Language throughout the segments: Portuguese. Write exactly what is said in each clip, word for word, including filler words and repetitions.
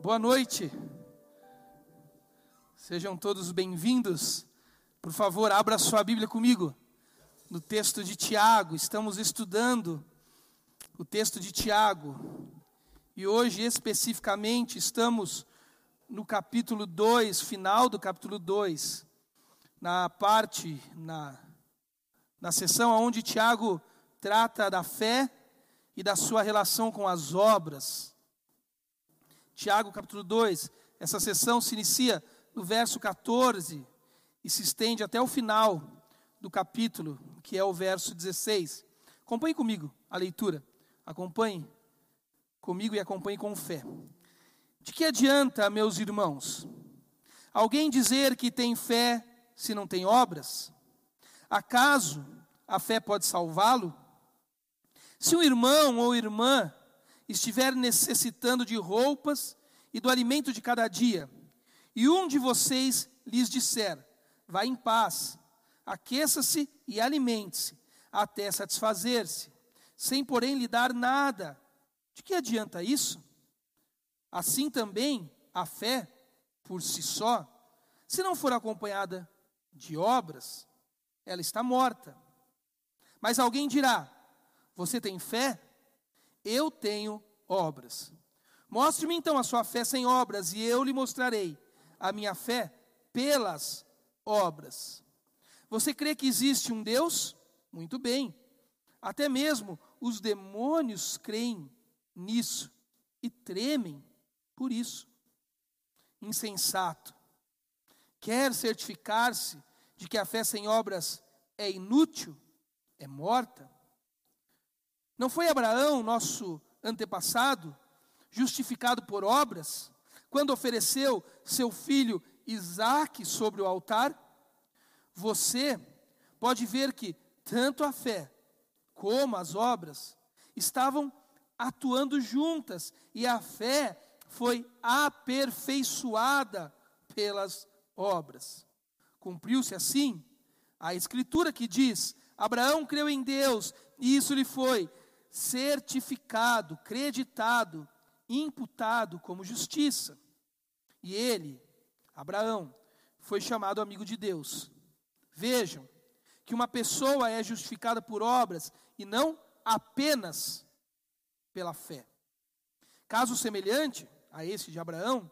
Boa noite, sejam todos bem-vindos. Por favor, abra sua Bíblia comigo, no texto de Tiago. Estamos estudando o texto de Tiago, e hoje especificamente estamos no capítulo dois, final do capítulo dois, na parte, na, na seção onde Tiago trata da fé e da sua relação com as obras. Tiago capítulo dois, essa sessão se inicia no verso catorze e se estende até o final do capítulo, que é o verso dezesseis. Acompanhe comigo a leitura, acompanhe comigo e acompanhe com fé. De que adianta, meus irmãos, alguém dizer que tem fé se não tem obras? Acaso a fé pode salvá-lo? Se um irmão ou irmã estiver necessitando de roupas e do alimento de cada dia, e um de vocês lhes disser: vá em paz, aqueça-se e alimente-se, até satisfazer-se, sem porém lhe dar nada, de que adianta isso? Assim também a fé, por si só, se não for acompanhada de obras, ela está morta. Mas alguém dirá: você tem fé? Eu tenho obras. Mostre-me então a sua fé sem obras, e eu lhe mostrarei a minha fé pelas obras. Você crê que existe um Deus? Muito bem. Até mesmo os demônios creem nisso e tremem por isso. Insensato. Quer certificar-se de que a fé sem obras é inútil, é morta? Não foi Abraão, nosso antepassado, justificado por obras, quando ofereceu seu filho Isaque sobre o altar? Você pode ver que tanto a fé como as obras estavam atuando juntas, e a fé foi aperfeiçoada pelas obras. Cumpriu-se assim a escritura que diz: Abraão creu em Deus, e isso lhe foi certificado, creditado, imputado como justiça. E ele, Abraão, foi chamado amigo de Deus. Vejam que uma pessoa é justificada por obras e não apenas pela fé. Caso semelhante a esse de Abraão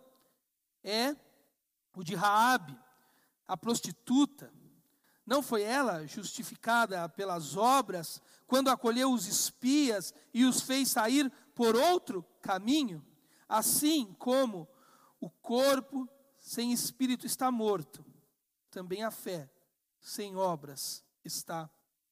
é o de Raabe, a prostituta. Não foi ela justificada pelas obras quando acolheu os espias e os fez sair por outro caminho? Assim como o corpo sem espírito está morto, também a fé sem obras está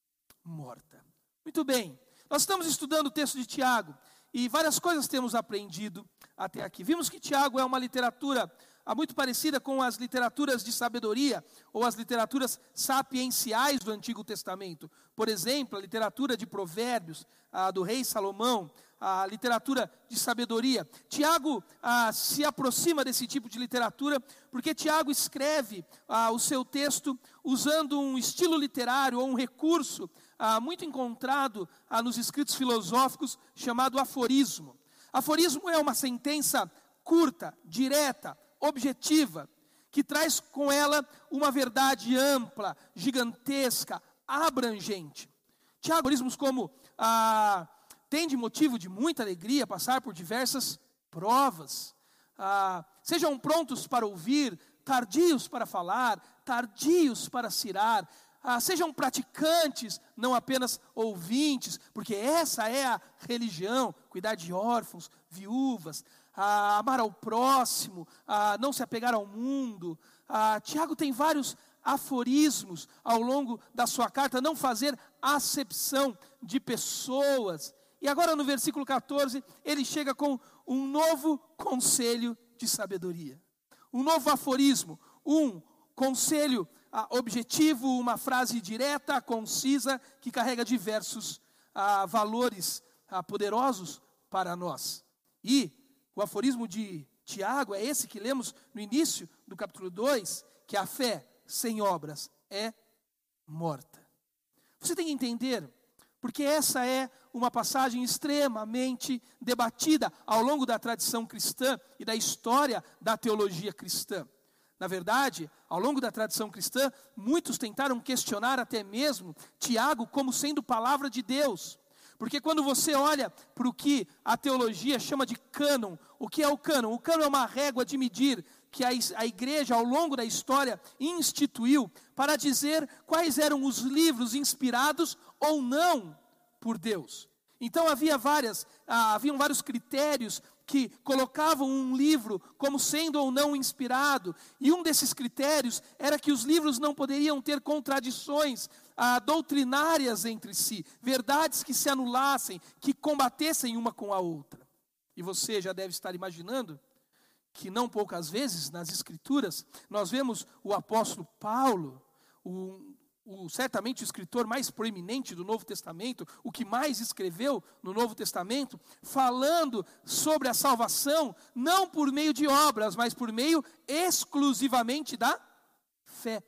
morta. Muito bem, nós estamos estudando o texto de Tiago e várias coisas temos aprendido até aqui. Vimos que Tiago é uma literatura muito parecida com as literaturas de sabedoria ou as literaturas sapienciais do Antigo Testamento. Por exemplo, a literatura de Provérbios, a do rei Salomão, a literatura de sabedoria. Tiago ah, se aproxima desse tipo de literatura porque Tiago escreve ah, o seu texto usando um estilo literário ou um recurso ah, muito encontrado ah, nos escritos filosóficos chamado aforismo. Aforismo é uma sentença curta, direta, objetiva, que traz com ela uma verdade ampla, gigantesca, abrangente. Tiago, aforismos como ah, tem de motivo de muita alegria passar por diversas provas. Ah, sejam prontos para ouvir, tardios para falar, tardios para cirar. Ah, sejam praticantes, não apenas ouvintes, porque essa é a religião: cuidar de órfãos, viúvas, ah, amar ao próximo, ah, não se apegar ao mundo. Ah, Tiago tem vários aforismos ao longo da sua carta: não fazer acepção de pessoas. E agora no versículo catorze, ele chega com um novo conselho de sabedoria. Um novo aforismo, um conselho ah, objetivo, uma frase direta, concisa, que carrega diversos ah, valores ah, poderosos para nós. E o aforismo de Tiago é esse que lemos no início do capítulo dois, que a fé sem obras é morta. Você tem que entender, porque essa é uma passagem extremamente debatida ao longo da tradição cristã e da história da teologia cristã. Na verdade, ao longo da tradição cristã, muitos tentaram questionar até mesmo Tiago como sendo palavra de Deus. Porque quando você olha para o que a teologia chama de cânon, o que é o cânon? O cânon é uma régua de medir que a, a igreja, ao longo da história, instituiu para dizer quais eram os livros inspirados ou não por Deus. Então havia várias, ah, haviam vários critérios que colocavam um livro como sendo ou não inspirado, e um desses critérios era que os livros não poderiam ter contradições ah, doutrinárias entre si, verdades que se anulassem, que combatessem uma com a outra. E você já deve estar imaginando que não poucas vezes nas Escrituras nós vemos o apóstolo Paulo, o, o, certamente o escritor mais proeminente do Novo Testamento, o que mais escreveu no Novo Testamento, falando sobre a salvação, não por meio de obras, mas por meio exclusivamente da fé.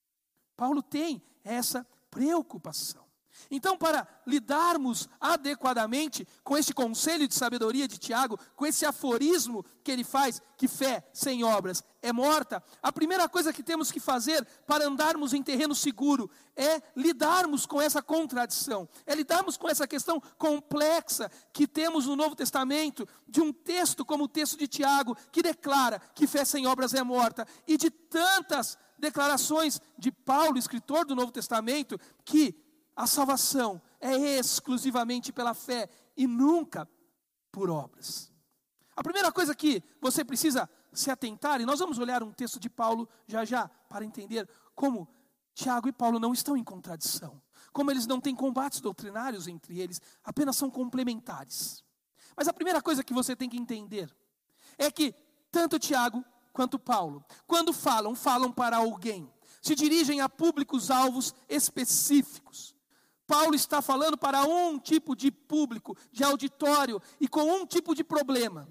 Paulo tem essa preocupação. Então, para lidarmos adequadamente com este conselho de sabedoria de Tiago, com esse aforismo que ele faz, que fé sem obras é morta, a primeira coisa que temos que fazer para andarmos em terreno seguro é lidarmos com essa contradição, é lidarmos com essa questão complexa que temos no Novo Testamento, de um texto como o texto de Tiago, que declara que fé sem obras é morta, e de tantas declarações de Paulo, escritor do Novo Testamento, que a salvação é exclusivamente pela fé e nunca por obras. A primeira coisa que você precisa se atentar, e nós vamos olhar um texto de Paulo já já, para entender como Tiago e Paulo não estão em contradição, como eles não têm combates doutrinários entre eles, apenas são complementares. Mas a primeira coisa que você tem que entender é que tanto Tiago quanto Paulo, quando falam, falam para alguém, se dirigem a públicos-alvos específicos. Paulo está falando para um tipo de público, de auditório, e com um tipo de problema.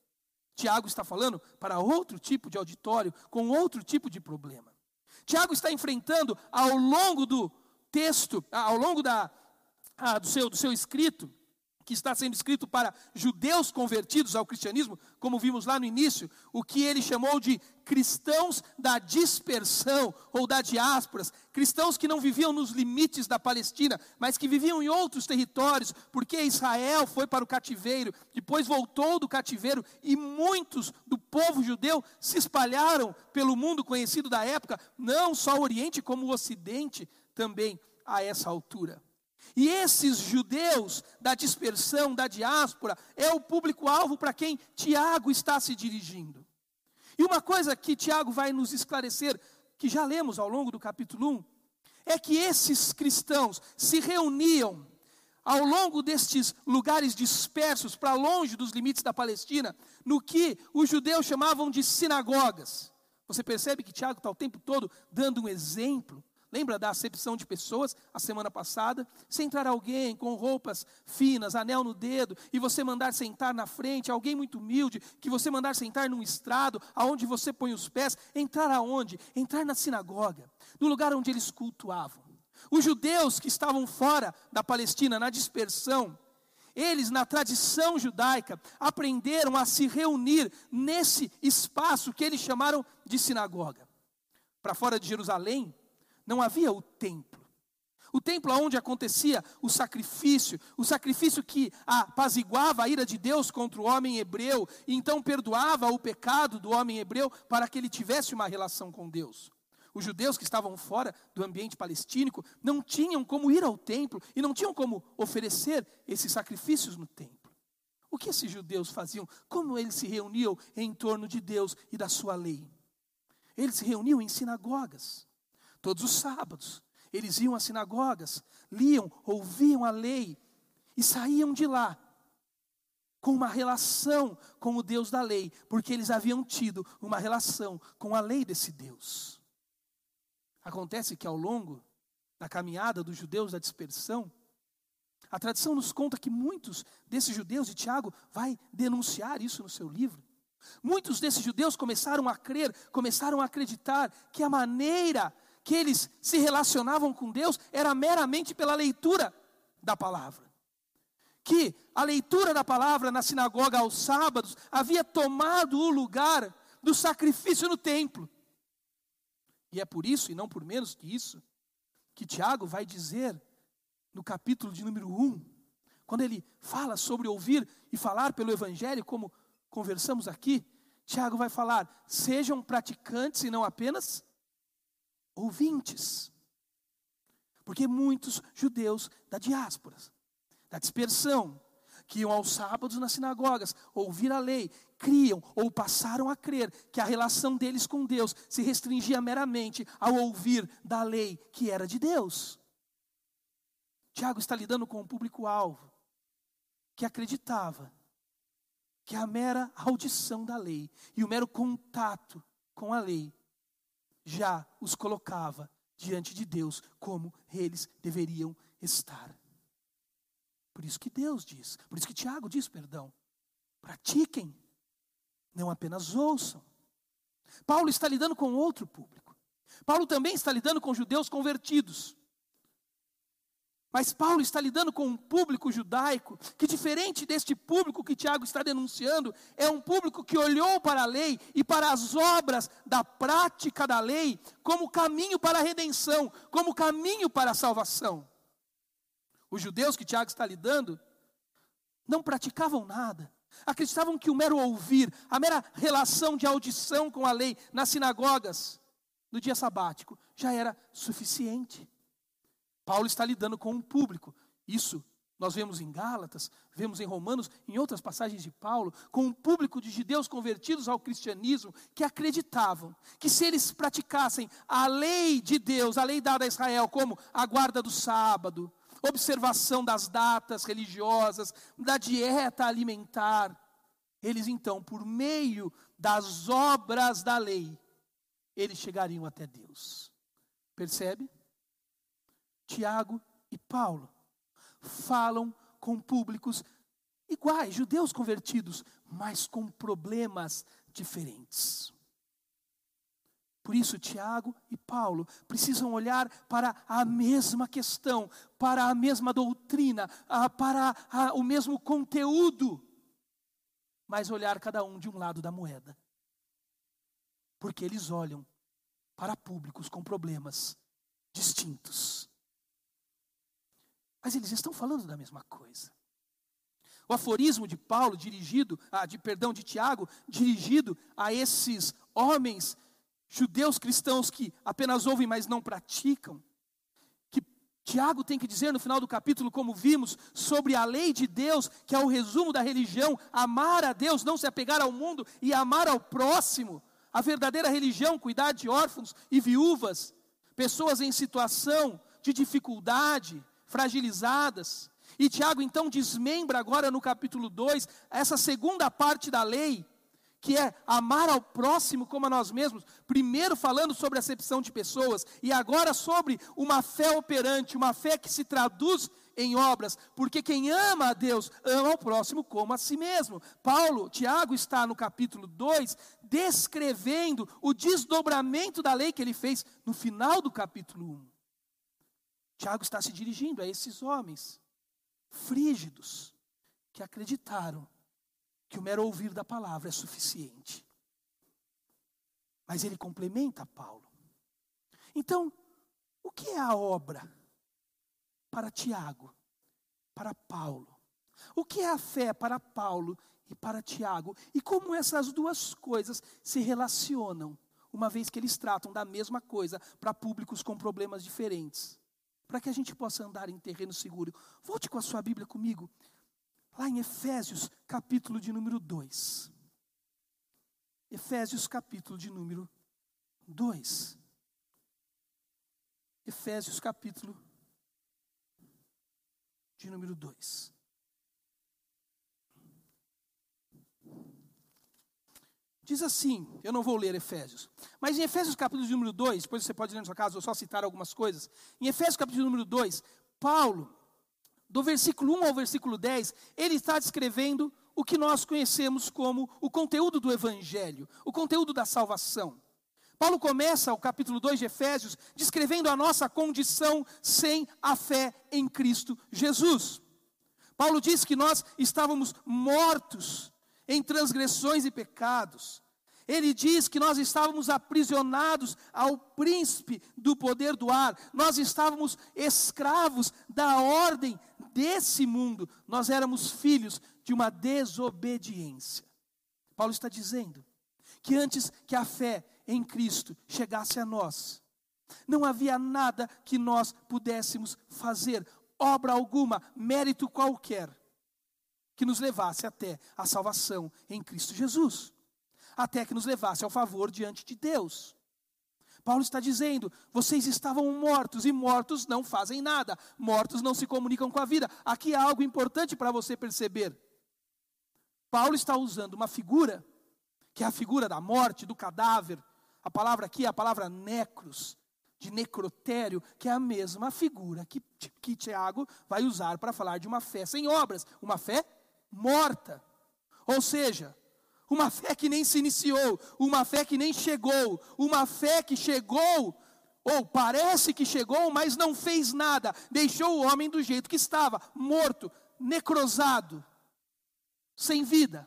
Tiago está falando para outro tipo de auditório, com outro tipo de problema. Tiago está enfrentando ao longo do texto, ao longo da, ah, do, seu, do seu escrito, que está sendo escrito para judeus convertidos ao cristianismo, como vimos lá no início, o que ele chamou de cristãos da dispersão ou da diáspora, cristãos que não viviam nos limites da Palestina, mas que viviam em outros territórios, porque Israel foi para o cativeiro, depois voltou do cativeiro, e muitos do povo judeu se espalharam pelo mundo conhecido da época, não só o Oriente como o Ocidente também a essa altura. E esses judeus da dispersão, da diáspora, é o público-alvo para quem Tiago está se dirigindo. E uma coisa que Tiago vai nos esclarecer, que já lemos ao longo do capítulo um, é que esses cristãos se reuniam ao longo destes lugares dispersos, para longe dos limites da Palestina, no que os judeus chamavam de sinagogas. Você percebe que Tiago está o tempo todo dando um exemplo. Lembra da acepção de pessoas, a semana passada? Se entrar alguém com roupas finas, anel no dedo, e você mandar sentar na frente, alguém muito humilde, que você mandar sentar num estrado, aonde você põe os pés, entrar aonde? Entrar na sinagoga, no lugar onde eles cultuavam. Os judeus que estavam fora da Palestina, na dispersão, eles, na tradição judaica, aprenderam a se reunir nesse espaço que eles chamaram de sinagoga. Para fora de Jerusalém, não havia o templo. O templo onde acontecia o sacrifício, o sacrifício que apaziguava a ira de Deus contra o homem hebreu, e então perdoava o pecado do homem hebreu para que ele tivesse uma relação com Deus. Os judeus que estavam fora do ambiente palestínico não tinham como ir ao templo e não tinham como oferecer esses sacrifícios no templo. O que esses judeus faziam? Como eles se reuniam em torno de Deus e da sua lei? Eles se reuniam em sinagogas. Todos os sábados, eles iam às sinagogas, liam, ouviam a lei e saíam de lá com uma relação com o Deus da lei, porque eles haviam tido uma relação com a lei desse Deus. Acontece que ao longo da caminhada dos judeus da dispersão, a tradição nos conta que muitos desses judeus, e Tiago vai denunciar isso no seu livro, muitos desses judeus começaram a crer, começaram a acreditar que a maneira que eles se relacionavam com Deus era meramente pela leitura da palavra. que a leitura da palavra na sinagoga aos sábados havia tomado o lugar do sacrifício no templo. E é por isso, e não por menos que isso, que Tiago vai dizer no capítulo de número um, quando ele fala sobre ouvir e falar pelo evangelho, como conversamos aqui, Tiago vai falar, sejam praticantes e não apenas ouvintes. Porque muitos judeus da diáspora, da dispersão, que iam aos sábados nas sinagogas, ouvir a lei, criam ou passaram a crer que a relação deles com Deus se restringia meramente ao ouvir da lei que era de Deus. Tiago está lidando com um público-alvo que acreditava que a mera audição da lei e o mero contato com a lei já os colocava diante de Deus como eles deveriam estar. Por isso que Deus diz, por isso que Tiago diz, perdão, pratiquem, não apenas ouçam. Paulo está lidando com outro público. Paulo também está lidando com judeus convertidos. Mas Paulo está lidando com um público judaico que, diferente deste público que Tiago está denunciando, é um público que olhou para a lei e para as obras da prática da lei como caminho para a redenção, como caminho para a salvação. Os judeus que Tiago está lidando não praticavam nada. Acreditavam que o mero ouvir, a mera relação de audição com a lei nas sinagogas, no dia sabático, já era suficiente. Paulo está lidando com um público, isso nós vemos em Gálatas, vemos em Romanos, em outras passagens de Paulo, com um público de judeus convertidos ao cristianismo, que acreditavam que se eles praticassem a lei de Deus, a lei dada a Israel, como a guarda do sábado, observação das datas religiosas, da dieta alimentar, eles então, por meio das obras da lei, eles chegariam até Deus. Percebe? Tiago e Paulo falam com públicos iguais, judeus convertidos, mas com problemas diferentes. Por isso, Tiago e Paulo precisam olhar para a mesma questão, para a mesma doutrina, para o mesmo conteúdo, mas olhar cada um de um lado da moeda. Porque eles olham para públicos com problemas distintos. Mas eles estão falando da mesma coisa. O aforismo de Paulo, dirigido, ah, de, perdão, de Tiago, dirigido a esses homens judeus cristãos que apenas ouvem, mas não praticam, que Tiago tem que dizer no final do capítulo, como vimos, sobre a lei de Deus, que é o resumo da religião, amar a Deus, não se apegar ao mundo e amar ao próximo, a verdadeira religião, cuidar de órfãos e viúvas, pessoas em situação de dificuldade, fragilizadas. E Tiago então desmembra agora no capítulo dois, essa segunda parte da lei, que é amar ao próximo como a nós mesmos, primeiro falando sobre a acepção de pessoas, e agora sobre uma fé operante, uma fé que se traduz em obras, porque quem ama a Deus, ama ao próximo como a si mesmo. Paulo, Tiago está no capítulo dois, descrevendo o desdobramento da lei que ele fez no final do capítulo um. Tiago está se dirigindo a esses homens frígidos, que acreditaram que o mero ouvir da palavra é suficiente. Mas ele complementa Paulo. Então, o que é a obra para Tiago, para Paulo? O que é a fé para Paulo e para Tiago? E como essas duas coisas se relacionam, uma vez que eles tratam da mesma coisa para públicos com problemas diferentes? Para que a gente possa andar em terreno seguro. Volte com a sua Bíblia comigo, lá em Efésios, capítulo de número dois. Efésios, capítulo de número dois. Efésios, capítulo de número dois. Diz assim, eu não vou ler Efésios, mas em Efésios capítulo de número dois, depois você pode ler na sua casa, vou só citar algumas coisas. Em Efésios capítulo de número dois, Paulo, do versículo um ao versículo dez, ele está descrevendo o que nós conhecemos como o conteúdo do Evangelho, o conteúdo da salvação. Paulo começa o capítulo dois de Efésios descrevendo a nossa condição sem a fé em Cristo Jesus. Paulo diz que nós estávamos mortos em transgressões e pecados. Ele diz que nós estávamos aprisionados ao príncipe do poder do ar. Nós estávamos escravos da ordem desse mundo. Nós éramos filhos de uma desobediência. Paulo está dizendo que antes que a fé em Cristo chegasse a nós, não havia nada que nós pudéssemos fazer, obra alguma, mérito qualquer, que nos levasse até a salvação em Cristo Jesus. Até que nos levasse ao favor diante de Deus. Paulo está dizendo, vocês estavam mortos, e mortos não fazem nada, mortos não se comunicam com a vida. Aqui há algo importante para você perceber. Paulo está usando uma figura, que é a figura da morte, do cadáver. A palavra aqui é a palavra necros, de necrotério, que é a mesma figura que, que Tiago vai usar para falar de uma fé sem obras, uma fé morta. Ou seja, uma fé que nem se iniciou, uma fé que nem chegou, uma fé que chegou, ou parece que chegou, mas não fez nada, deixou o homem do jeito que estava, morto, necrosado, sem vida.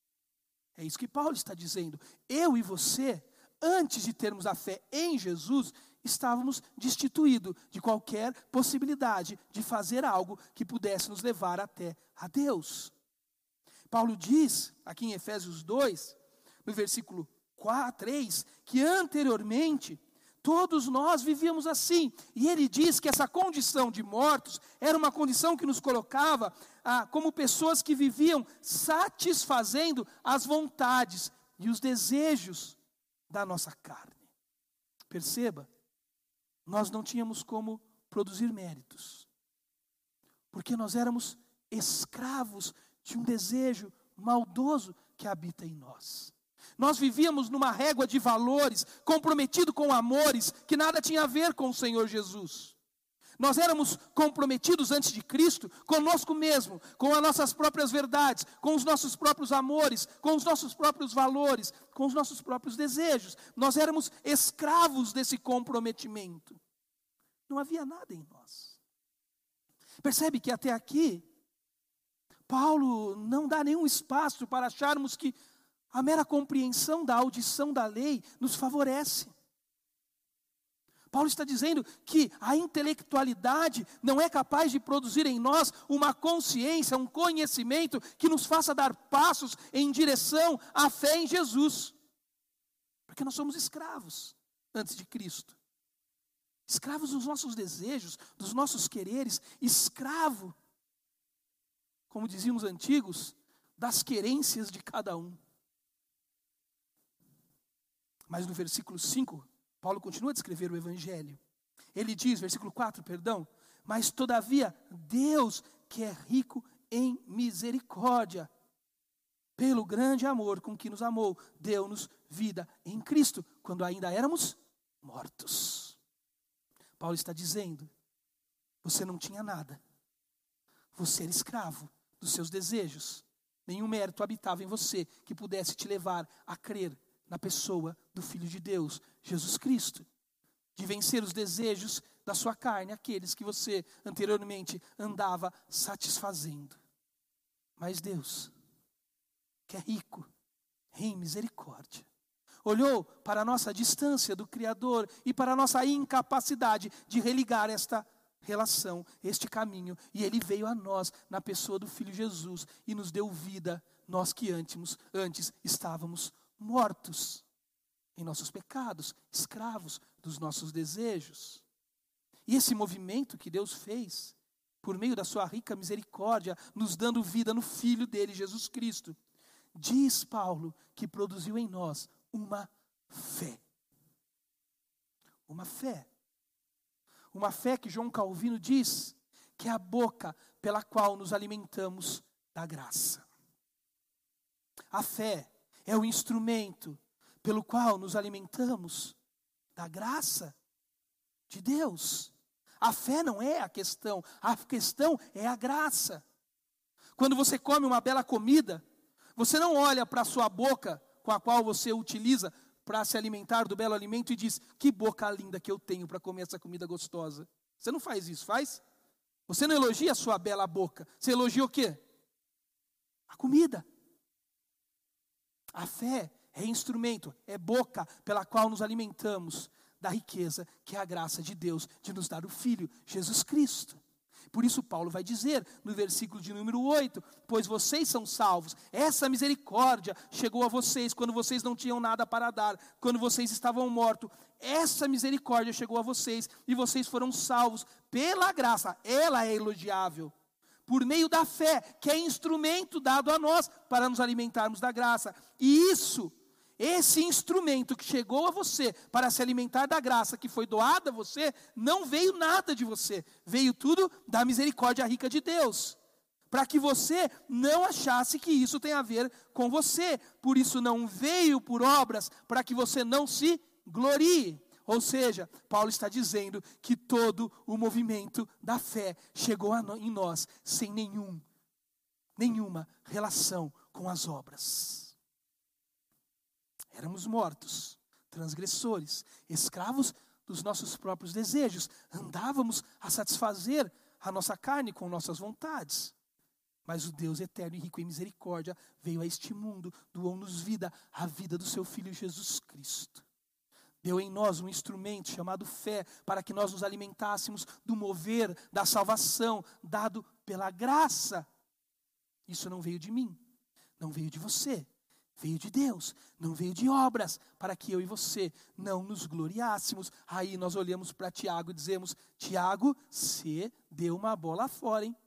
É isso que Paulo está dizendo. Eu e você, antes de termos a fé em Jesus, estávamos destituídos de qualquer possibilidade de fazer algo que pudesse nos levar até a Deus. Paulo diz, aqui em Efésios dois, no versículo quatro, três, que anteriormente todos nós vivíamos assim. E ele diz que essa condição de mortos era uma condição que nos colocava ah, como pessoas que viviam satisfazendo as vontades e os desejos da nossa carne. Perceba, nós não tínhamos como produzir méritos, porque nós éramos escravos de um desejo maldoso que habita em nós. Nós vivíamos numa régua de valores, comprometido com amores que nada tinha a ver com o Senhor Jesus. Nós éramos comprometidos antes de Cristo conosco mesmo, com as nossas próprias verdades, com os nossos próprios amores, com os nossos próprios valores, com os nossos próprios desejos. Nós éramos escravos desse comprometimento. Não havia nada em nós. Percebe que até aqui Paulo não dá nenhum espaço para acharmos que a mera compreensão da audição da lei nos favorece. Paulo está dizendo que a intelectualidade não é capaz de produzir em nós uma consciência, um conhecimento que nos faça dar passos em direção à fé em Jesus. Porque nós somos escravos antes de Cristo. Escravos dos nossos desejos, dos nossos quereres, escravo, como diziam os antigos, das querências de cada um. Mas no versículo cinco, Paulo continua a descrever o Evangelho. Ele diz, versículo quatro, perdão, mas todavia Deus, que é rico em misericórdia, pelo grande amor com que nos amou, deu-nos vida em Cristo, quando ainda éramos mortos. Paulo está dizendo, você não tinha nada, você era escravo dos seus desejos, nenhum mérito habitava em você que pudesse te levar a crer na pessoa do Filho de Deus, Jesus Cristo, de vencer os desejos da sua carne, aqueles que você anteriormente andava satisfazendo. Mas Deus, que é rico em misericórdia, olhou para a nossa distância do Criador e para a nossa incapacidade de religar esta relação, este caminho, e Ele veio a nós na pessoa do Filho Jesus e nos deu vida, nós que antes, antes estávamos mortos em nossos pecados, escravos dos nossos desejos. E esse movimento que Deus fez, por meio da sua rica misericórdia, nos dando vida no Filho dele, Jesus Cristo, diz Paulo que produziu em nós uma fé. Uma fé. Uma fé que João Calvino diz que é a boca pela qual nos alimentamos da graça. A fé é o instrumento pelo qual nos alimentamos da graça de Deus. A fé não é a questão, a questão é a graça. Quando você come uma bela comida, você não olha para a sua boca com a qual você utiliza para se alimentar do belo alimento e diz, que boca linda que eu tenho para comer essa comida gostosa. Você não faz isso, faz? Você não elogia a sua bela boca. Você elogia o quê? A comida. A fé é instrumento, é boca pela qual nos alimentamos da riqueza que é a graça de Deus de nos dar o Filho, Jesus Cristo. Por isso Paulo vai dizer no versículo de número oito, pois vocês são salvos, essa misericórdia chegou a vocês quando vocês não tinham nada para dar, quando vocês estavam mortos, essa misericórdia chegou a vocês e vocês foram salvos pela graça, ela é elogiável, por meio da fé, que é instrumento dado a nós para nos alimentarmos da graça, e isso, esse instrumento que chegou a você para se alimentar da graça que foi doada a você, não veio nada de você, veio tudo da misericórdia rica de Deus, para que você não achasse que isso tem a ver com você, por isso não veio por obras, para que você não se glorie. Ou seja, Paulo está dizendo que todo o movimento da fé chegou a no, em nós, sem nenhum, nenhuma relação com as obras. Éramos mortos, transgressores, escravos dos nossos próprios desejos. Andávamos a satisfazer a nossa carne com nossas vontades. Mas o Deus eterno e rico em misericórdia veio a este mundo, doou-nos vida, a vida do seu Filho Jesus Cristo. Deu em nós um instrumento chamado fé, para que nós nos alimentássemos do mover da salvação, dado pela graça. Isso não veio de mim, não veio de você. Veio de Deus, não veio de obras, para que eu e você não nos gloriássemos. Aí nós olhamos para Tiago e dizemos, Tiago, você deu uma bola fora, hein?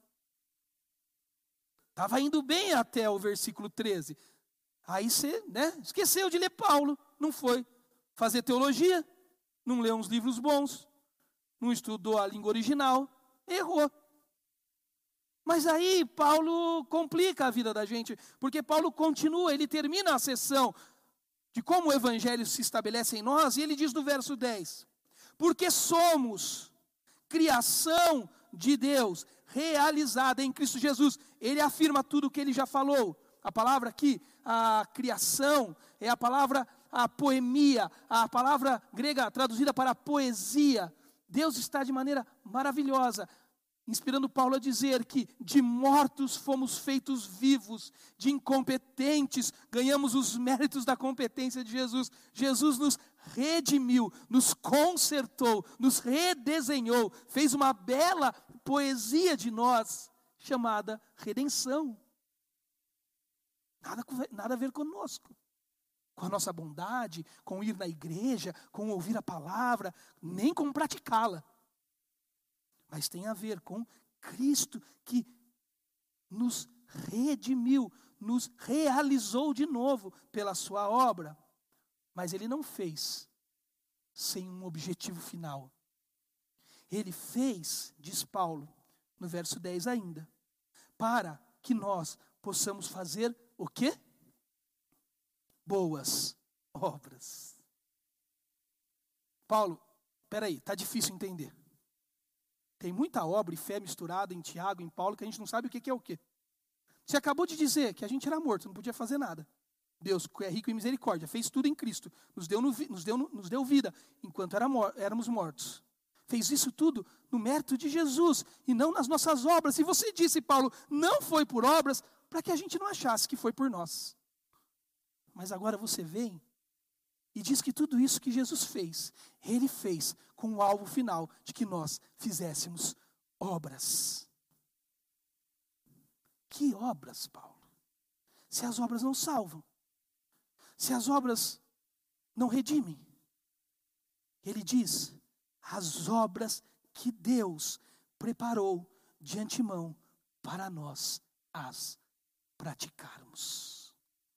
Estava indo bem até o versículo treze. Aí você, né, esqueceu de ler Paulo, não foi fazer teologia, não leu uns livros bons, não estudou a língua original, errou. Mas aí Paulo complica a vida da gente, porque Paulo continua, ele termina a sessão de como o evangelho se estabelece em nós, e ele diz no verso dez, porque somos criação de Deus, realizada em Cristo Jesus. Ele afirma tudo o que ele já falou. A palavra aqui, a criação, é a palavra a poemia, a palavra grega traduzida para poesia. Deus está de maneira maravilhosa inspirando Paulo a dizer que de mortos fomos feitos vivos, de incompetentes ganhamos os méritos da competência de Jesus. Jesus nos redimiu, nos consertou, nos redesenhou, fez uma bela poesia de nós, chamada redenção. Nada, nada a ver conosco, com a nossa bondade, com ir na igreja, com ouvir a palavra, nem com praticá-la. Mas tem a ver com Cristo que nos redimiu, nos realizou de novo pela sua obra. Mas Ele não fez sem um objetivo final. Ele fez, diz Paulo, no verso dez ainda, para que nós possamos fazer o quê? Boas obras. Paulo, espera aí, está difícil entender. Tem muita obra e fé misturada em Tiago, em Paulo, que a gente não sabe o que é o quê. Você acabou de dizer que a gente era morto, não podia fazer nada. Deus, que é rico em misericórdia, fez tudo em Cristo, nos deu, no, nos deu, nos deu vida, enquanto era, éramos mortos. Fez isso tudo no mérito de Jesus, e não nas nossas obras. E você disse, Paulo, não foi por obras, para que a gente não achasse que foi por nós. Mas agora você vem e diz que tudo isso que Jesus fez, Ele fez com o alvo final de que nós fizéssemos obras. Que obras, Paulo? Se as obras não salvam, se as obras não redimem, Ele diz, as obras que Deus preparou de antemão para nós as praticarmos.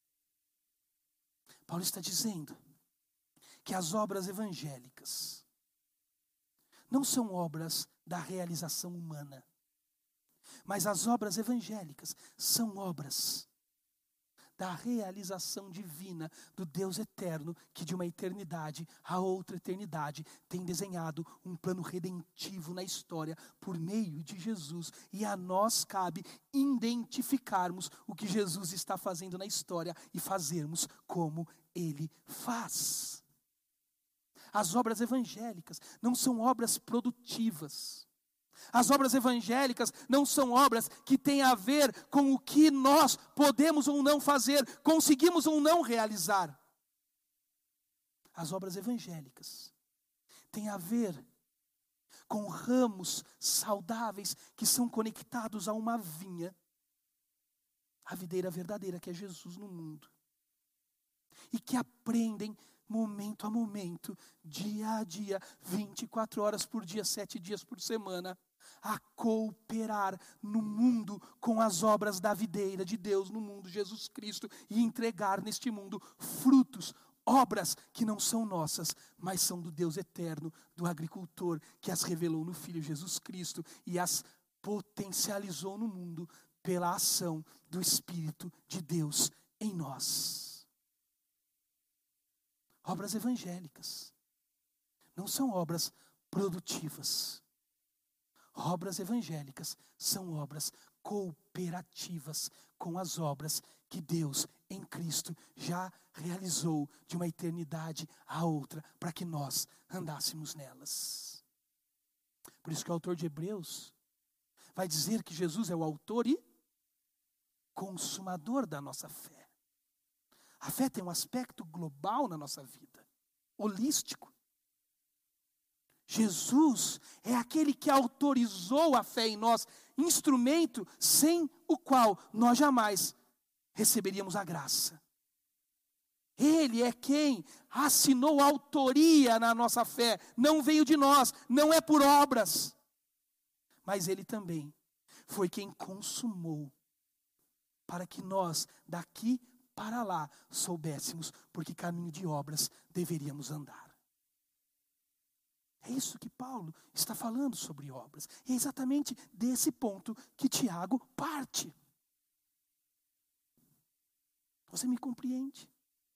Paulo está dizendo que as obras evangélicas não são obras da realização humana, mas as obras evangélicas são obras da realização divina do Deus eterno, que de uma eternidade a outra eternidade tem desenhado um plano redentivo na história por meio de Jesus, e a nós cabe identificarmos o que Jesus está fazendo na história e fazermos como Ele faz. As obras evangélicas não são obras produtivas, As obras evangélicas não são obras que têm a ver com o que nós podemos ou não fazer, conseguimos ou não realizar. As obras evangélicas têm a ver com ramos saudáveis que são conectados a uma vinha, a videira verdadeira que é Jesus no mundo. E que aprendem momento a momento, dia a dia, vinte e quatro horas por dia, sete dias por semana, a cooperar no mundo com as obras da videira de Deus no mundo, Jesus Cristo, e entregar neste mundo frutos, obras que não são nossas, mas são do Deus eterno, do agricultor, que as revelou no Filho Jesus Cristo e as potencializou no mundo pela ação do Espírito de Deus em nós. Obras evangélicas não são obras produtivas. Obras evangélicas são obras cooperativas com as obras que Deus em Cristo já realizou de uma eternidade a outra, para que nós andássemos nelas. Por isso que o autor de Hebreus vai dizer que Jesus é o autor e consumador da nossa fé. A fé tem um aspecto global na nossa vida, holístico. Jesus é aquele que autorizou a fé em nós, instrumento sem o qual nós jamais receberíamos a graça. Ele é quem assinou a autoria na nossa fé, não veio de nós, não é por obras, mas Ele também foi quem consumou, para que nós daqui para lá soubéssemos por que caminho de obras deveríamos andar. É isso que Paulo está falando sobre obras. E é exatamente desse ponto que Tiago parte. Você me compreende?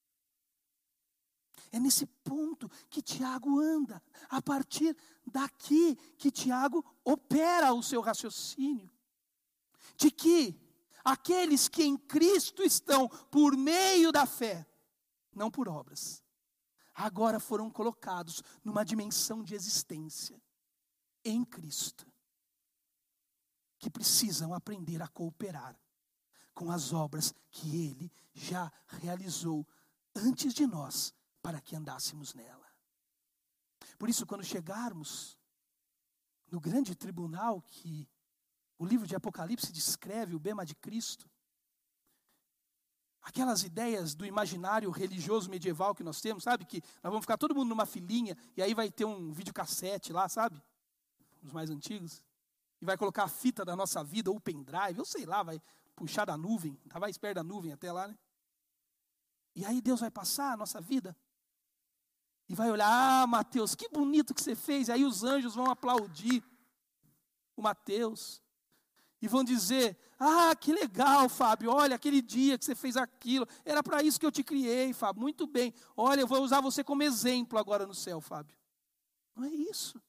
É nesse ponto que Tiago anda. A partir daqui que Tiago opera o seu raciocínio. De que aqueles que em Cristo estão por meio da fé, não por obras, agora foram colocados numa dimensão de existência em Cristo, que precisam aprender a cooperar com as obras que Ele já realizou antes de nós, para que andássemos nela. Por isso, quando chegarmos no grande tribunal que o livro de Apocalipse descreve, o bema de Cristo, aquelas ideias do imaginário religioso medieval que nós temos, sabe? Que nós vamos ficar todo mundo numa filinha, e aí vai ter um videocassete lá, sabe? Os mais antigos. E vai colocar a fita da nossa vida, ou pendrive, eu sei lá, vai puxar da nuvem, tá mais perto da nuvem até lá, né? E aí Deus vai passar a nossa vida, e vai olhar, ah, Mateus, que bonito que você fez. E aí os anjos vão aplaudir o Mateus. E vão dizer, ah, que legal, Fábio, olha, aquele dia que você fez aquilo, era para isso que eu te criei, Fábio, muito bem. Olha, eu vou usar você como exemplo agora no céu, Fábio. Não é isso.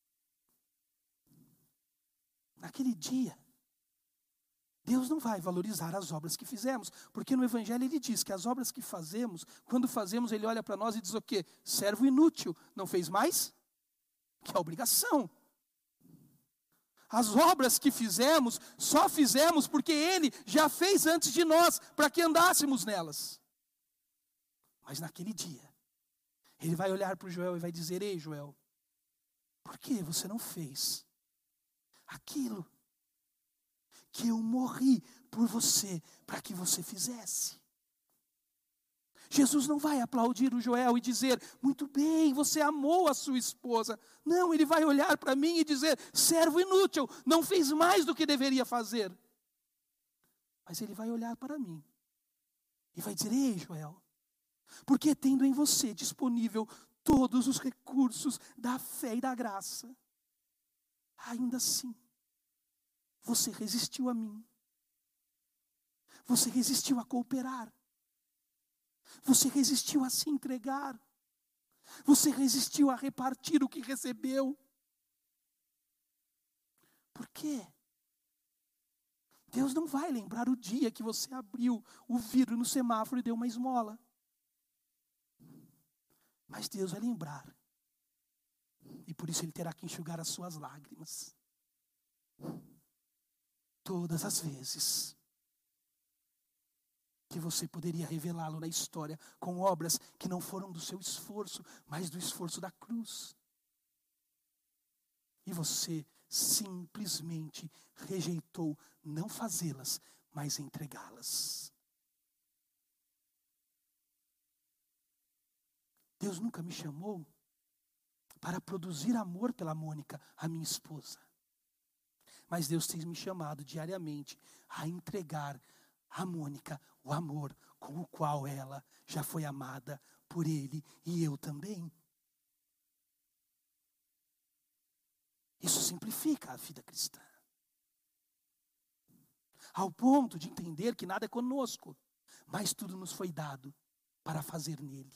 Naquele dia, Deus não vai valorizar as obras que fizemos, porque no Evangelho Ele diz que as obras que fazemos, quando fazemos, Ele olha para nós e diz o quê? Servo inútil, não fez mais que a obrigação. As obras que fizemos, só fizemos porque Ele já fez antes de nós, para que andássemos nelas. Mas naquele dia, Ele vai olhar para o Joel e vai dizer, ei Joel, por que você não fez aquilo que eu morri por você, para que você fizesse? Jesus não vai aplaudir o Joel e dizer, muito bem, você amou a sua esposa. Não, Ele vai olhar para mim e dizer, servo inútil, não fez mais do que deveria fazer. Mas Ele vai olhar para mim e vai dizer, ei Joel, porque tendo em você disponível todos os recursos da fé e da graça, ainda assim, você resistiu a mim. Você resistiu a cooperar. Você resistiu a se entregar. Você resistiu a repartir o que recebeu. Por quê? Deus não vai lembrar o dia que você abriu o vidro no semáforo e deu uma esmola. Mas Deus vai lembrar. E por isso Ele terá que enxugar as suas lágrimas. todas as vezes que você poderia revelá-lo na história com obras que não foram do seu esforço, mas do esforço da cruz. E você simplesmente rejeitou não fazê-las, mas entregá-las. Deus nunca me chamou para produzir amor pela Mônica, a minha esposa. Mas Deus tem me chamado diariamente a entregar a Mônica o amor com o qual ela já foi amada por Ele e eu também. Isso simplifica a vida cristã. Ao ponto de entender que nada é conosco, mas tudo nos foi dado para fazer nele.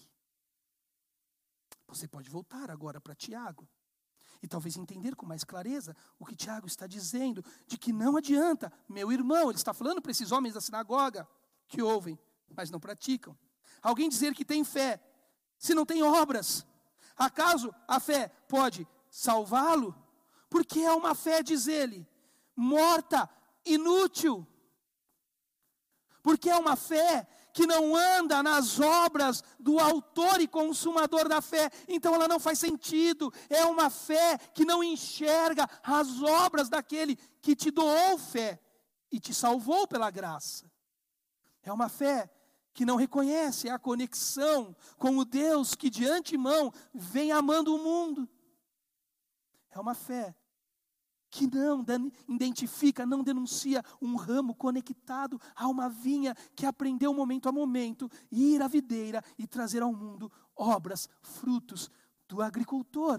Você pode voltar agora para Tiago e talvez entender com mais clareza o que Tiago está dizendo, de que não adianta, meu irmão, ele está falando para esses homens da sinagoga, que ouvem, mas não praticam. Alguém dizer que tem fé, se não tem obras, acaso a fé pode salvá-lo? Porque é uma fé, diz ele, morta, inútil. Porque é uma fé que não anda nas obras do autor e consumador da fé, então ela não faz sentido. É uma fé que não enxerga as obras daquele que te doou fé e te salvou pela graça. É uma fé que não reconhece a conexão com o Deus que de antemão vem amando o mundo. É uma fé que não identifica, não denuncia um ramo conectado a uma vinha que aprendeu momento a momento ir à videira e trazer ao mundo obras, frutos do agricultor.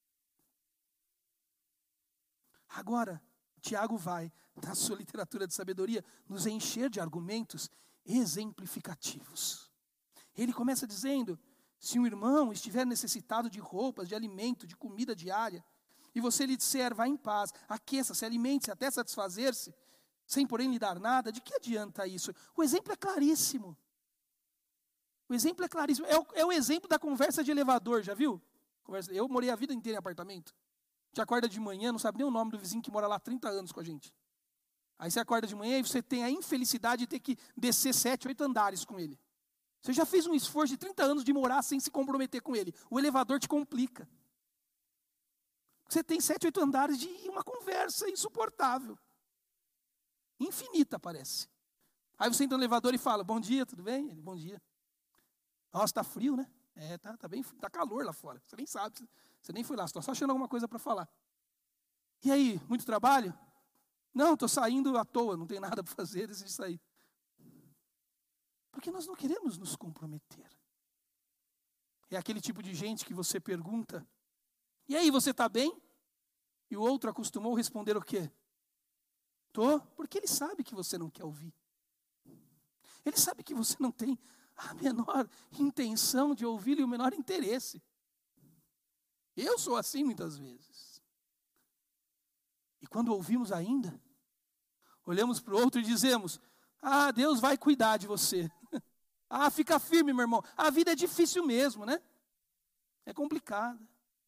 Agora, Tiago vai, na sua literatura de sabedoria, nos encher de argumentos exemplificativos. Ele começa dizendo, se um irmão estiver necessitado de roupas, de alimento, de comida diária, e você lhe disser, vá em paz, aqueça-se, alimente-se até satisfazer-se, sem porém lhe dar nada, de que adianta isso? O exemplo é claríssimo. O exemplo é claríssimo. É o, é o exemplo da conversa de elevador, já viu? Conversa, eu morei a vida inteira em apartamento. A gente acorda de manhã, não sabe nem o nome do vizinho que mora lá há trinta anos com a gente. Aí você acorda de manhã e você tem a infelicidade de ter que descer sete, oito andares com ele. Você já fez um esforço de trinta anos de morar sem se comprometer com ele. O elevador te complica. Você tem sete, oito andares de uma conversa insuportável. Infinita, parece. Aí você entra no elevador e fala, bom dia, tudo bem? Ele, bom dia. Nossa, está frio, né? É, tá, tá bem, tá calor lá fora. Você nem sabe, você nem foi lá, você está só achando alguma coisa para falar. E aí, muito trabalho? Não, estou saindo à toa, não tenho nada para fazer, decidi sair. Porque nós não queremos nos comprometer. É aquele tipo de gente que você pergunta, e aí, você está bem? E o outro acostumou a responder o quê? Estou, porque ele sabe que você não quer ouvir. Ele sabe que você não tem a menor intenção de ouvir e o menor interesse. Eu sou assim muitas vezes. E quando ouvimos ainda, olhamos para o outro e dizemos, ah, Deus vai cuidar de você. Ah, fica firme, meu irmão. A vida é difícil mesmo, né? É complicada.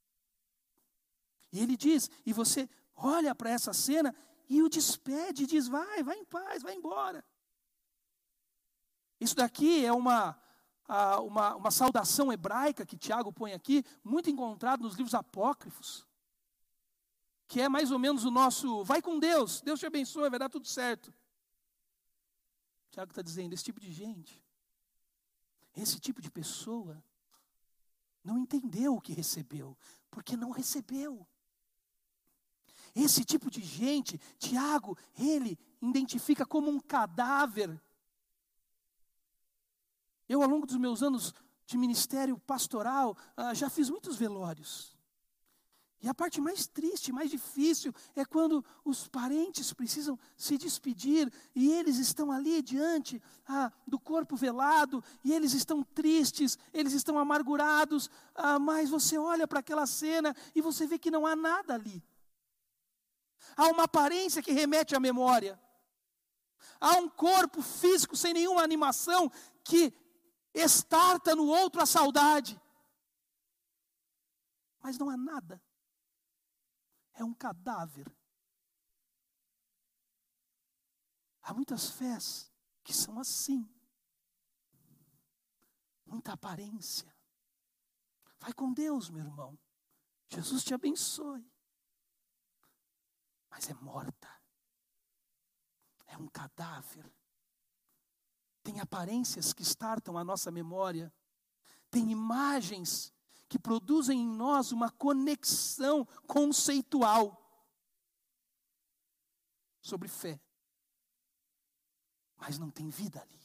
E ele diz, e você olha para essa cena e o despede, diz, vai, vai em paz, vai embora. Isso daqui é uma, uma, uma saudação hebraica que Tiago põe aqui, muito encontrado nos livros apócrifos, que é mais ou menos o nosso, vai com Deus, Deus te abençoe, vai dar tudo certo. Tiago está dizendo, esse tipo de gente, esse tipo de pessoa, não entendeu o que recebeu, porque não recebeu. Esse tipo de gente, Tiago, ele identifica como um cadáver. Eu, ao longo dos meus anos de ministério pastoral, ah, já fiz muitos velórios. E a parte mais triste, mais difícil, é quando os parentes precisam se despedir e eles estão ali diante ah, do corpo velado, e eles estão tristes, eles estão amargurados, ah, mas você olha para aquela cena e você vê que não há nada ali. Há uma aparência que remete à memória. Há um corpo físico sem nenhuma animação que estarta no outro a saudade. Mas não há nada. É um cadáver. Há muitas fés que são assim. Muita aparência. Vai com Deus, meu irmão. Jesus te abençoe. Mas é morta. É um cadáver. Tem aparências que startam a nossa memória. Tem imagens que produzem em nós uma conexão conceitual sobre fé. Mas não tem vida ali.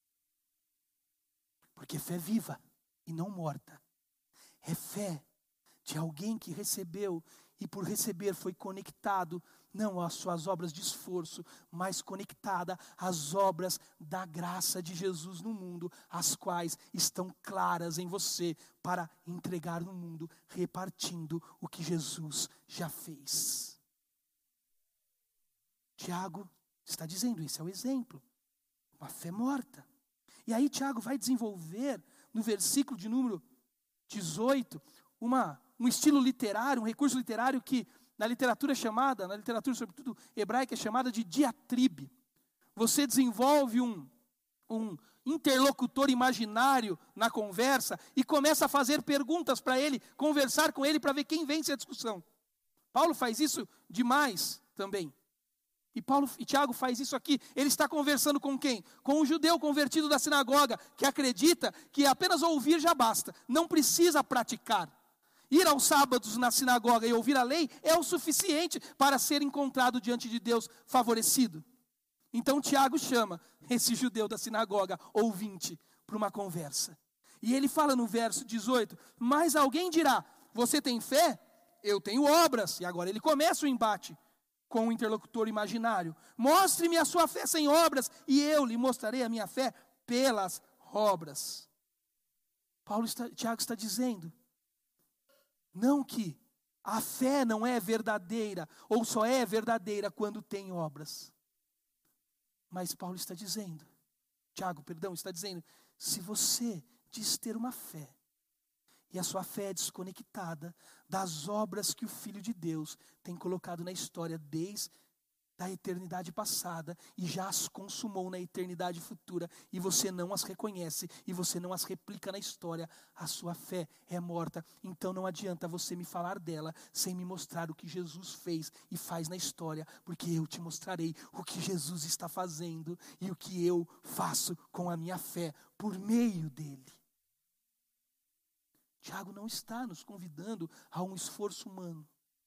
Porque fé viva e não morta. É fé de alguém que recebeu e por receber foi conectado, não às suas obras de esforço, mas conectada às obras da graça de Jesus no mundo, as quais estão claras em você para entregar no mundo, repartindo o que Jesus já fez. Tiago está dizendo, esse é o exemplo. Uma fé morta. E aí Tiago vai desenvolver, no versículo de número dezoito, uma, um estilo literário, um recurso literário que na literatura é chamada, na literatura sobretudo hebraica, é chamada de diatribe. Você desenvolve um, um interlocutor imaginário na conversa e começa a fazer perguntas para ele, conversar com ele para ver quem vence a discussão. Paulo faz isso demais também. E Paulo e Tiago faz isso aqui. Ele está conversando com quem? Com um judeu convertido da sinagoga, que acredita que apenas ouvir já basta, não precisa praticar. Ir aos sábados na sinagoga e ouvir a lei é o suficiente para ser encontrado diante de Deus favorecido. Então Tiago chama esse judeu da sinagoga, ouvinte, para uma conversa. E ele fala no verso dezoito, mas alguém dirá, você tem fé? Eu tenho obras. E agora ele começa o embate com o interlocutor imaginário. Mostre-me a sua fé sem obras, e eu lhe mostrarei a minha fé pelas obras. Paulo está, Tiago está dizendo, não que a fé não é verdadeira, ou só é verdadeira quando tem obras. Mas Paulo está dizendo, Tiago, perdão, está dizendo, se você diz ter uma fé, e a sua fé é desconectada das obras que o Filho de Deus tem colocado na história desde a eternidade passada e já as consumou na eternidade futura, e você não as reconhece e você não as replica na história, a sua fé é morta. Então não adianta você me falar dela sem me mostrar o que Jesus fez e faz na história, porque eu te mostrarei o que Jesus está fazendo e o que eu faço com a minha fé por meio dele. Tiago não está nos convidando a um esforço humano.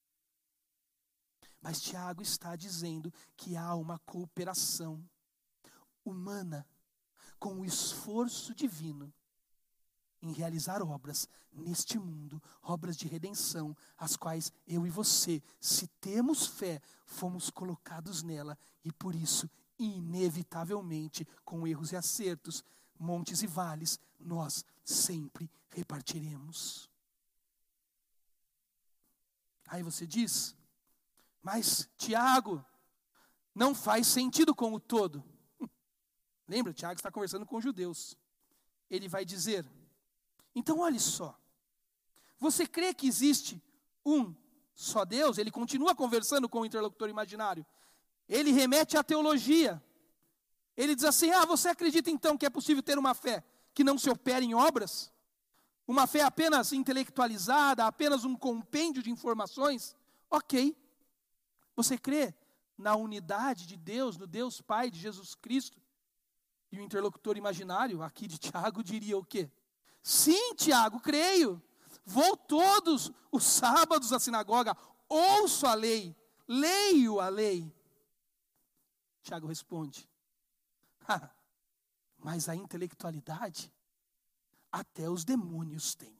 Mas Tiago está dizendo que há uma cooperação humana com o esforço divino em realizar obras neste mundo, obras de redenção, as quais eu e você, se temos fé, fomos colocados nela e por isso, inevitavelmente, com erros e acertos, montes e vales, nós sempre repartiremos. Aí você diz, mas Tiago, não faz sentido com o todo. Lembra, Tiago está conversando com judeus. Ele vai dizer, então olhe só, você crê que existe um só Deus? Ele continua conversando com o interlocutor imaginário. Ele remete à teologia. Ele diz assim, ah, você acredita então que é possível ter uma fé que não se opera em obras? Uma fé apenas intelectualizada, apenas um compêndio de informações? Ok. Você crê na unidade de Deus, no Deus Pai de Jesus Cristo? E o interlocutor imaginário, aqui de Tiago, diria o quê? Sim, Tiago, creio. Vou todos os sábados à sinagoga, ouço a lei, leio a lei. Tiago responde, mas a intelectualidade até os demônios têm.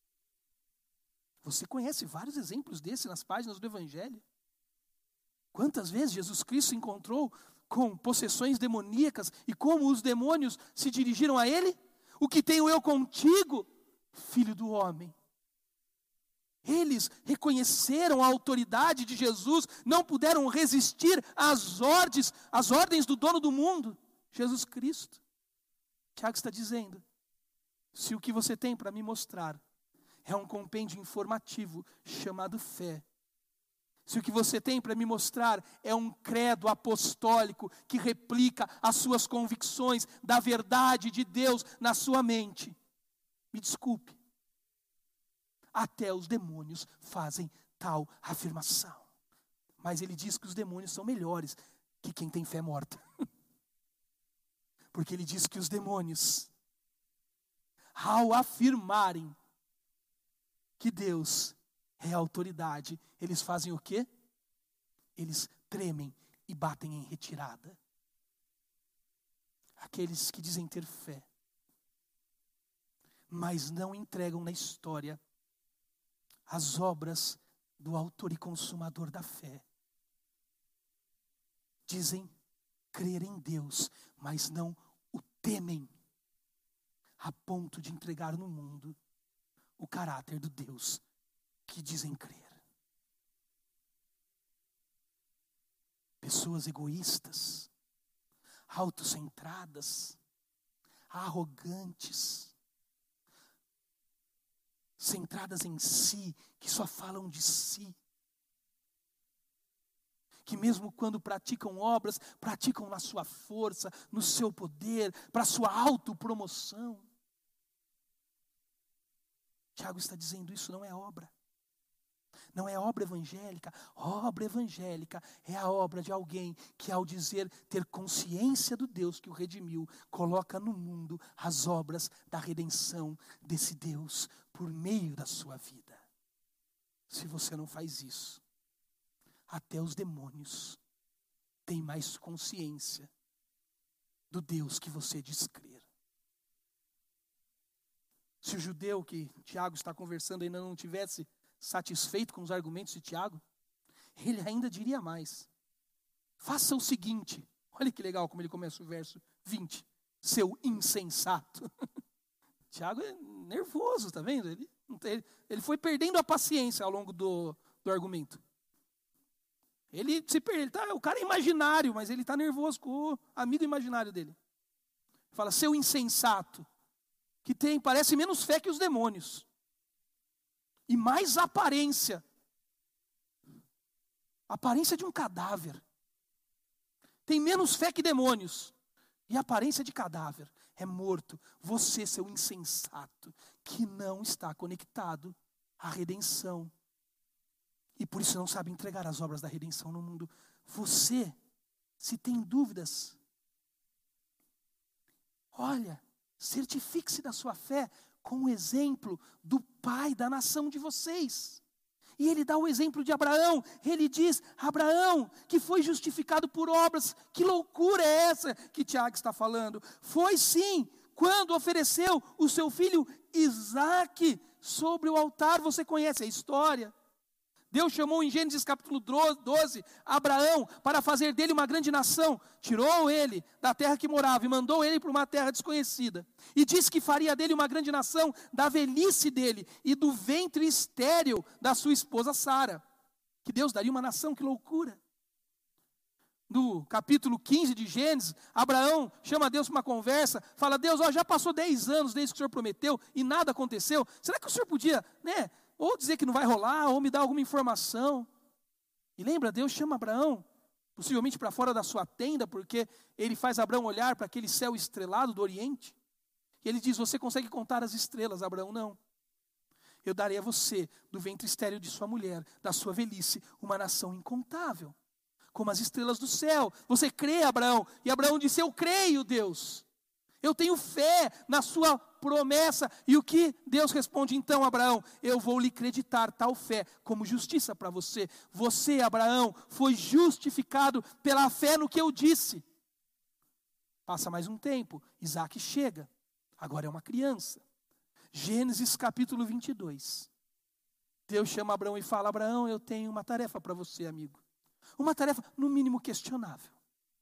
Você conhece vários exemplos desses nas páginas do Evangelho? Quantas vezes Jesus Cristo se encontrou com possessões demoníacas e como os demônios se dirigiram a ele? O que tenho eu contigo, filho do homem? Eles reconheceram a autoridade de Jesus, não puderam resistir às ordens, às ordens do dono do mundo, Jesus Cristo. Tiago está dizendo, se o que você tem para me mostrar é um compêndio informativo chamado fé, Se o que você tem para me mostrar é um credo apostólico que replica as suas convicções da verdade de Deus na sua mente, me desculpe, até os demônios fazem tal afirmação. Mas ele diz que os demônios são melhores que quem tem fé morta. Porque ele diz que os demônios, ao afirmarem que Deus é a autoridade, eles fazem o quê? Eles tremem e batem em retirada. Aqueles que dizem ter fé, mas não entregam na história as obras do autor e consumador da fé. Dizem crer em Deus, mas não o temem, a ponto de entregar no mundo o caráter do Deus que dizem crer. Pessoas egoístas, autocentradas, arrogantes, centradas em si, que só falam de si, que mesmo quando praticam obras, praticam na sua força, no seu poder, para a sua autopromoção. Tiago está dizendo, isso não é obra. Não é obra evangélica. Obra evangélica é a obra de alguém que, ao dizer ter consciência do Deus que o redimiu, coloca no mundo as obras da redenção desse Deus por meio da sua vida. Se você não faz isso, até os demônios têm mais consciência do Deus que você diz crer. Se o judeu que Tiago está conversando ainda não tivesse satisfeito com os argumentos de Tiago, ele ainda diria mais. Faça o seguinte, olha que legal como ele começa o verso vinte. Seu insensato. Tiago é nervoso, está vendo? Ele, ele foi perdendo a paciência ao longo do, do argumento. Ele se perde, ele tá, o cara é imaginário, mas ele está nervoso com o amigo imaginário dele. Fala, seu insensato, que tem, parece menos fé que os demônios. E mais aparência. Aparência de um cadáver. Tem menos fé que demônios. E aparência de cadáver. É morto. Você, seu insensato, que não está conectado à redenção. E por isso não sabe entregar as obras da redenção no mundo. Você, se tem dúvidas, olha, certifique-se da sua fé com o exemplo do pai da nação de vocês. E ele dá o exemplo de Abraão. Ele diz, Abraão, que foi justificado por obras. Que loucura é essa que Tiago está falando? Foi sim, quando ofereceu o seu filho Isaque sobre o altar. Você conhece a história. Deus chamou em Gênesis capítulo doze, Abraão, para fazer dele uma grande nação. Tirou ele da terra que morava e mandou ele para uma terra desconhecida. E disse que faria dele uma grande nação da velhice dele e do ventre estéril da sua esposa Sara. Que Deus daria uma nação, que loucura. No capítulo quinze de Gênesis, Abraão chama Deus para uma conversa, fala, Deus, ó, já passou dez anos desde que o Senhor prometeu e nada aconteceu. Será que o Senhor podia, né, ou dizer que não vai rolar, ou me dar alguma informação? E lembra, Deus chama Abraão, possivelmente para fora da sua tenda, porque ele faz Abraão olhar para aquele céu estrelado do Oriente. E ele diz, você consegue contar as estrelas, Abraão? Não. Eu darei a você, do ventre estéril de sua mulher, da sua velhice, uma nação incontável, como as estrelas do céu. Você crê, Abraão? E Abraão disse, eu creio, Deus. Eu tenho fé na sua promessa. E o que Deus responde então, Abraão? Eu vou lhe creditar tal fé como justiça para você. Você, Abraão, foi justificado pela fé no que eu disse. Passa mais um tempo, Isaque chega. Agora é uma criança. Gênesis capítulo vinte e dois. Deus chama Abraão e fala, Abraão, eu tenho uma tarefa para você, amigo. Uma tarefa, no mínimo, questionável.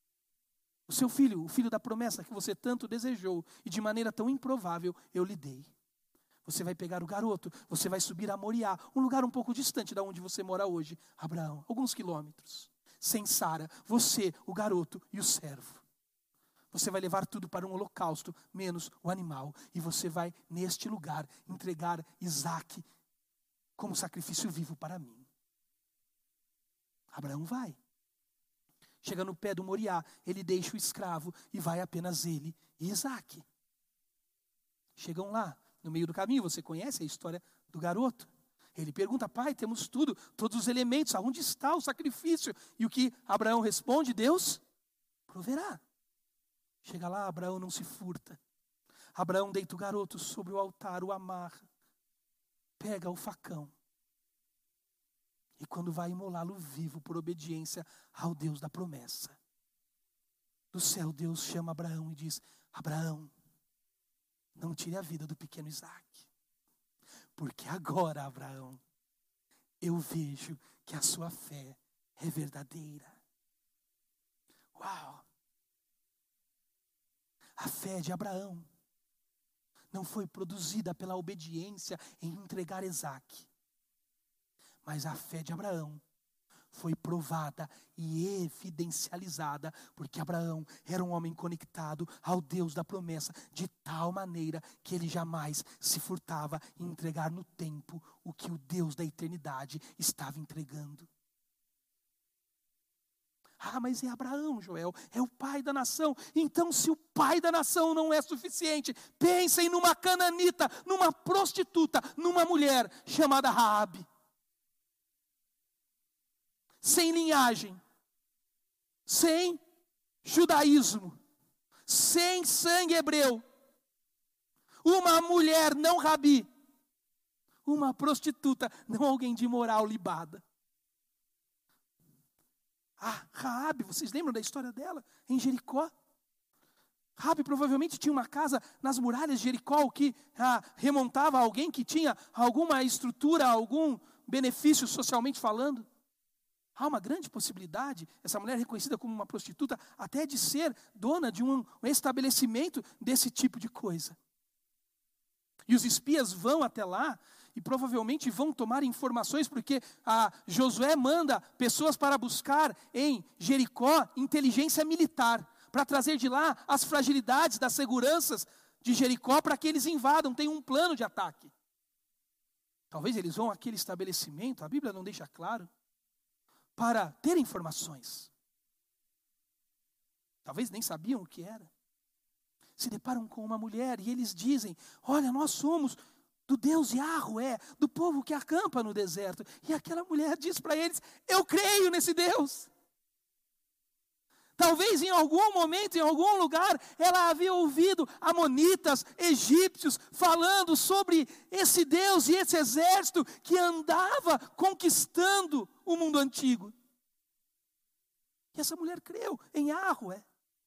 O seu filho, o filho da promessa que você tanto desejou e de maneira tão improvável, eu lhe dei. Você vai pegar o garoto, você vai subir a Moriá, um lugar um pouco distante de onde você mora hoje, Abraão, alguns quilômetros. Sem Sara, você, o garoto e o servo. Você vai levar tudo para um holocausto, menos o animal. E você vai, neste lugar, entregar Isaque como sacrifício vivo para mim. Abraão vai. Chega no pé do Moriá, ele deixa o escravo e vai apenas ele e Isaque. Chegam lá, no meio do caminho, você conhece a história do garoto. Ele pergunta: pai, temos tudo, todos os elementos, aonde está o sacrifício? E o que Abraão responde? Deus proverá. Chega lá, Abraão não se furta. Abraão deita o garoto sobre o altar, o amarra, pega o facão. E quando vai imolá-lo vivo por obediência ao Deus da promessa. Do céu, Deus chama Abraão e diz: Abraão, não tire a vida do pequeno Isaque. Porque agora, Abraão, eu vejo que a sua fé é verdadeira. Uau! A fé de Abraão não foi produzida pela obediência em entregar Isaque. Mas a fé de Abraão foi provada e evidencializada, porque Abraão era um homem conectado ao Deus da promessa, de tal maneira que ele jamais se furtava em entregar no tempo o que o Deus da eternidade estava entregando. Ah, mas é Abraão, Joel, é o pai da nação. Então, se o pai da nação não é suficiente, pensem numa cananita, numa prostituta, numa mulher chamada Raabe. Sem linhagem, sem judaísmo, sem sangue hebreu, uma mulher não rabi, uma prostituta, não alguém de moral libada. Ah, Raabe, vocês lembram da história dela em Jericó? Raabe provavelmente tinha uma casa nas muralhas de Jericó que ah, remontava a alguém que tinha alguma estrutura, algum benefício socialmente falando. Há uma grande possibilidade, essa mulher reconhecida como uma prostituta, até de ser dona de um, um estabelecimento desse tipo de coisa. E os espias vão até lá e provavelmente vão tomar informações, porque a Josué manda pessoas para buscar em Jericó inteligência militar, para trazer de lá as fragilidades das seguranças de Jericó para que eles invadam, tem um plano de ataque. Talvez eles vão àquele estabelecimento, a Bíblia não deixa claro, para ter informações. Talvez nem sabiam o que era. Se deparam com uma mulher e eles dizem: olha, nós somos do Deus Yahvé, do povo que acampa no deserto. E aquela mulher diz para eles: eu creio nesse Deus. Talvez em algum momento, em algum lugar, ela havia ouvido amonitas, egípcios, falando sobre esse Deus e esse exército que andava conquistando o mundo antigo. E essa mulher creu em Yahvé.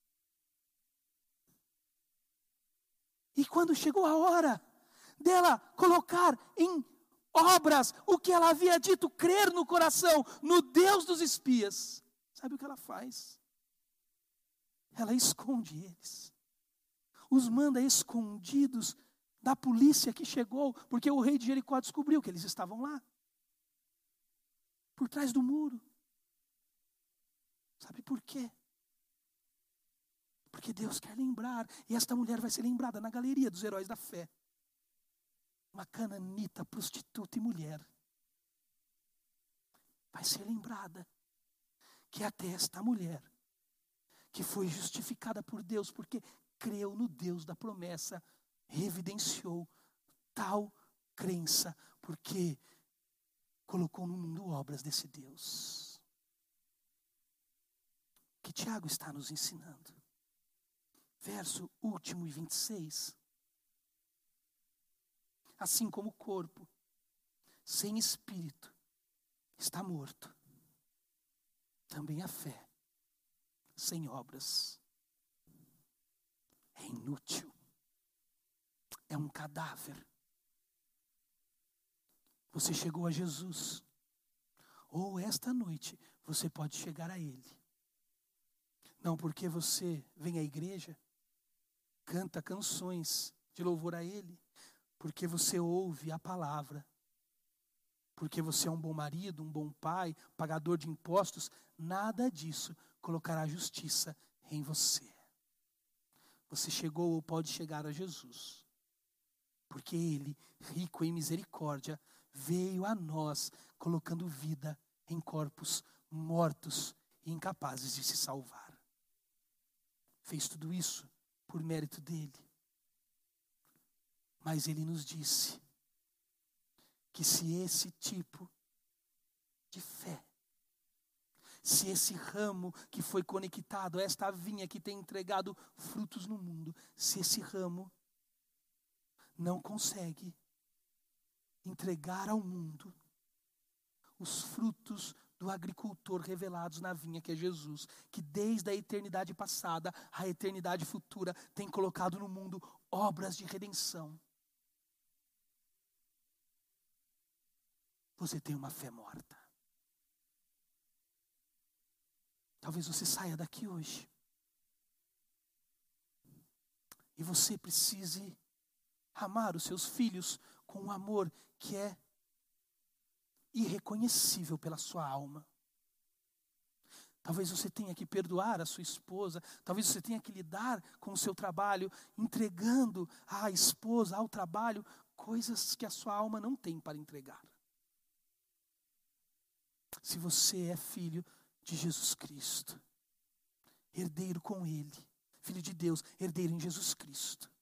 E quando chegou a hora dela colocar em obras o que ela havia dito, crer no coração, no Deus dos espias, sabe o que ela faz? Ela esconde eles, os manda escondidos da polícia que chegou, porque o rei de Jericó descobriu que eles estavam lá, por trás do muro. Sabe por quê? Porque Deus quer lembrar, e esta mulher vai ser lembrada na galeria dos heróis da fé. Uma cananita, prostituta e mulher. Vai ser lembrada que até esta mulher, que foi justificada por Deus, porque creu no Deus da promessa, evidenciou tal crença, porque colocou no mundo obras desse Deus. O que Tiago está nos ensinando? Verso último e vinte e seis. Assim como o corpo, sem espírito, está morto, também a fé, sem obras, é inútil, é um cadáver. Você chegou a Jesus, ou esta noite você pode chegar a Ele. Não porque você vem à igreja, canta canções de louvor a Ele, porque você ouve a palavra, porque você é um bom marido, um bom pai, pagador de impostos, nada disso colocará justiça em você. Você chegou ou pode chegar a Jesus, porque Ele, rico em misericórdia, veio a nós colocando vida em corpos mortos e incapazes de se salvar. Fez tudo isso por mérito dele. Mas ele nos disse que se esse tipo de fé, se esse ramo que foi conectado a esta vinha que tem entregado frutos no mundo, se esse ramo não consegue entregar ao mundo os frutos do agricultor revelados na vinha que é Jesus, que desde a eternidade passada à eternidade futura tem colocado no mundo obras de redenção. Você tem uma fé morta. Talvez você saia daqui hoje e você precise amar os seus filhos com um amor que é irreconhecível pela sua alma. Talvez você tenha que perdoar a sua esposa, talvez você tenha que lidar com o seu trabalho, entregando à esposa, ao trabalho, coisas que a sua alma não tem para entregar. Se você é filho de Jesus Cristo, herdeiro com Ele, filho de Deus, herdeiro em Jesus Cristo,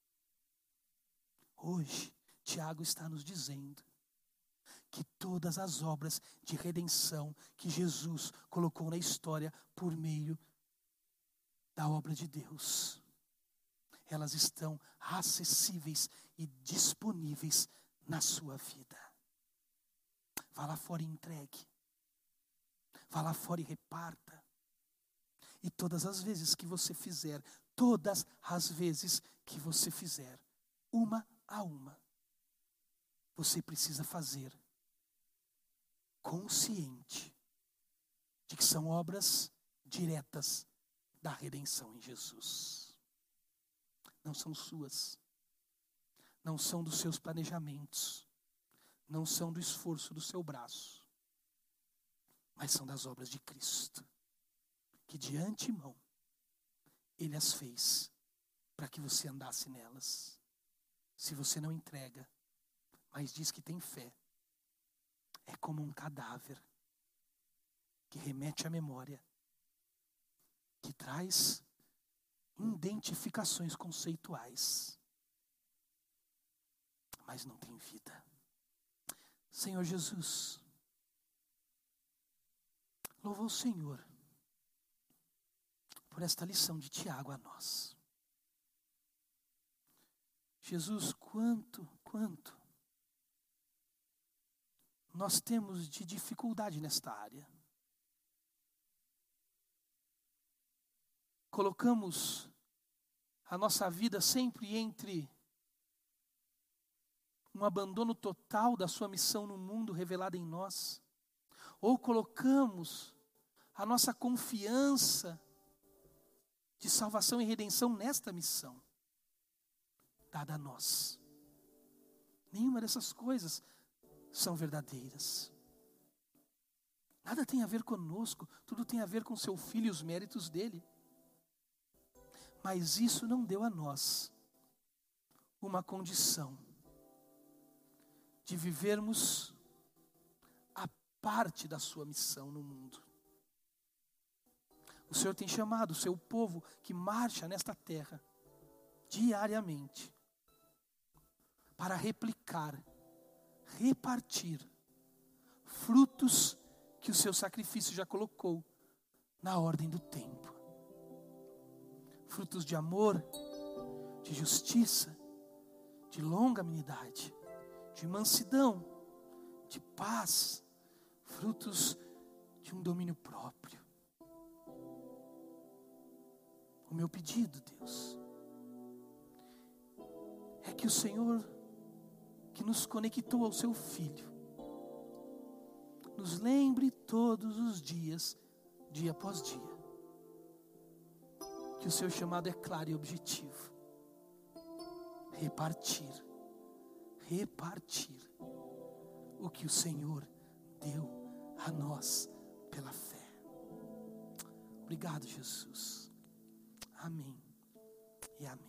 hoje, Tiago está nos dizendo que todas as obras de redenção que Jesus colocou na história por meio da obra de Deus, elas estão acessíveis e disponíveis na sua vida. Vá lá fora e entregue. Vá lá fora e reparta. E todas as vezes que você fizer, todas as vezes que você fizer, uma a uma, você precisa fazer consciente de que são obras diretas da redenção em Jesus. Não são suas, não são dos seus planejamentos, não são do esforço do seu braço, mas são das obras de Cristo, que de antemão Ele as fez para que você andasse nelas. Se você não entrega, mas diz que tem fé, é como um cadáver que remete à memória, que traz identificações conceituais, mas não tem vida. Senhor Jesus, louva o Senhor por esta lição de Tiago a nós. Jesus, quanto, quanto nós temos de dificuldade nesta área. Colocamos a nossa vida sempre entre um abandono total da sua missão no mundo revelada em nós, ou colocamos a nossa confiança de salvação e redenção nesta missão dada a nós. Nenhuma dessas coisas são verdadeiras. Nada tem a ver conosco, tudo tem a ver com seu Filho e os méritos dele. Mas isso não deu a nós uma condição de vivermos a parte da sua missão no mundo. O Senhor tem chamado o seu povo que marcha nesta terra diariamente para replicar, repartir frutos que o seu sacrifício já colocou na ordem do tempo. Frutos de amor, de justiça, de longanimidade, de mansidão, de paz, frutos de um domínio próprio. O meu pedido, Deus, é que o Senhor, que nos conectou ao seu Filho, nos lembre todos os dias, dia após dia, que o seu chamado é claro e objetivo. Repartir, repartir o que o Senhor deu a nós pela fé. Obrigado, Jesus. Amém e amém.